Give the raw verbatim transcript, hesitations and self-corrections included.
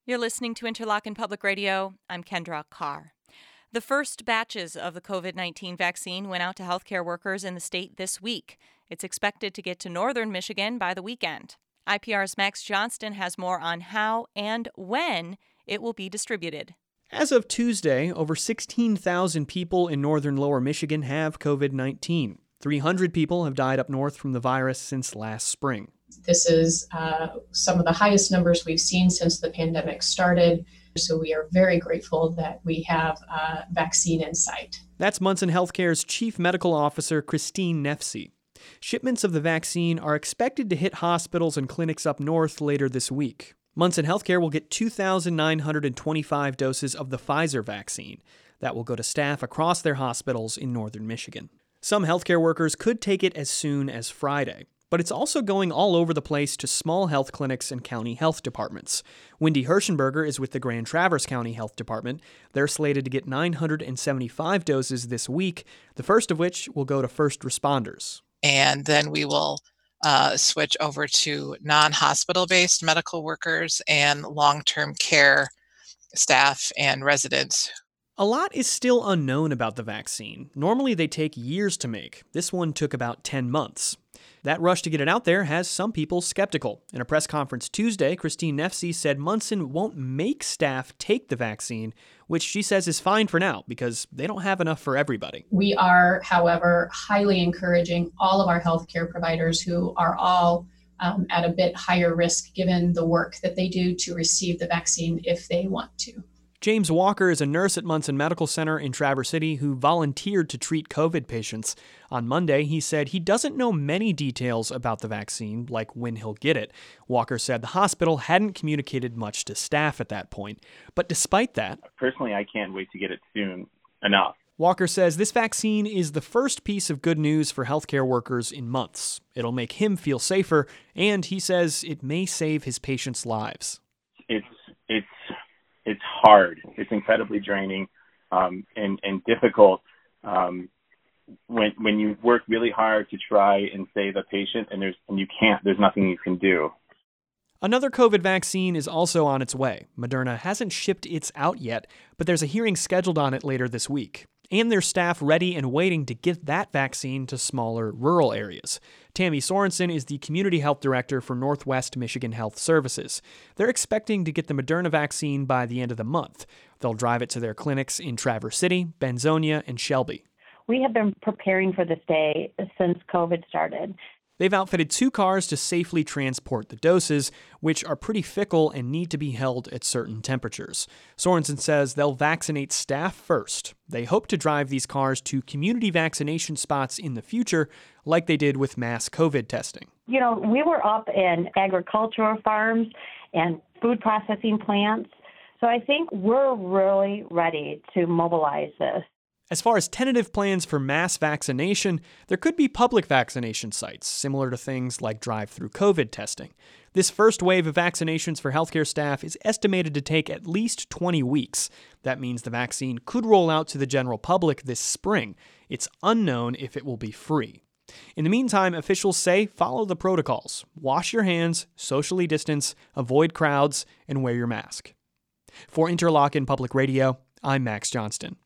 You're listening to Interlochen Public Radio. I'm Kendra Carr. The first batches of the covid nineteen vaccine went out to healthcare workers in the state this week. It's expected to get to northern Michigan by the weekend. I P R's Max Johnston has more on how and when it will be distributed. As of Tuesday, over sixteen thousand people in northern lower Michigan have covid nineteen. three hundred people have died up north from the virus since last spring. This is uh, some of the highest numbers we've seen since the pandemic started. So we are very grateful that we have a vaccine in sight. That's Munson Healthcare's Chief Medical Officer, Christine Nefsey. Shipments of the vaccine are expected to hit hospitals and clinics up north later this week. Munson Healthcare will get two thousand nine hundred twenty-five doses of the Pfizer vaccine. That will go to staff across their hospitals in northern Michigan. Some healthcare workers could take it as soon as Friday. But it's also going all over the place to small health clinics and county health departments. Wendy Hirschenberger is with the Grand Traverse County Health Department. They're slated to get nine hundred seventy-five doses this week, the first of which will go to first responders. And then we will uh, switch over to non-hospital-based medical workers and long-term care staff and residents. A lot is still unknown about the vaccine. Normally they take years to make. This one took about ten months. That rush to get it out there has some people skeptical. In a press conference Tuesday, Christine Nefsey said Munson won't make staff take the vaccine, which she says is fine for now because they don't have enough for everybody. We are, however, highly encouraging all of our healthcare providers who are all um, at a bit higher risk given the work that they do to receive the vaccine if they want to. James Walker is a nurse at Munson Medical Center in Traverse City who volunteered to treat COVID patients. On Monday, he said he doesn't know many details about the vaccine, like when he'll get it. Walker said the hospital hadn't communicated much to staff at that point. But despite that, personally, I can't wait to get it soon enough. Walker says this vaccine is the first piece of good news for healthcare workers in months. It'll make him feel safer, and he says it may save his patients' lives. It's it's It's hard. It's incredibly draining um, and, and difficult um, when when you work really hard to try and save a patient and there's and you can't. There's nothing you can do. Another COVID vaccine is also on its way. Moderna hasn't shipped its out yet, but there's a hearing scheduled on it later this week. And there's staff ready and waiting to get that vaccine to smaller rural areas. Tammy Sorensen is the Community Health Director for Northwest Michigan Health Services. They're expecting to get the Moderna vaccine by the end of the month. They'll drive it to their clinics in Traverse City, Benzonia, and Shelby. We have been preparing for this day since COVID started. They've outfitted two cars to safely transport the doses, which are pretty fickle and need to be held at certain temperatures. Sorensen says they'll vaccinate staff first. They hope to drive these cars to community vaccination spots in the future, like they did with mass COVID testing. You know, we were up in agricultural farms and food processing plants, so I think we're really ready to mobilize this. As far as tentative plans for mass vaccination, there could be public vaccination sites, similar to things like drive-through COVID testing. This first wave of vaccinations for healthcare staff is estimated to take at least twenty weeks. That means the vaccine could roll out to the general public this spring. It's unknown if it will be free. In the meantime, officials say follow the protocols. Wash your hands, socially distance, avoid crowds, and wear your mask. For Interlochen Public Radio, I'm Max Johnston.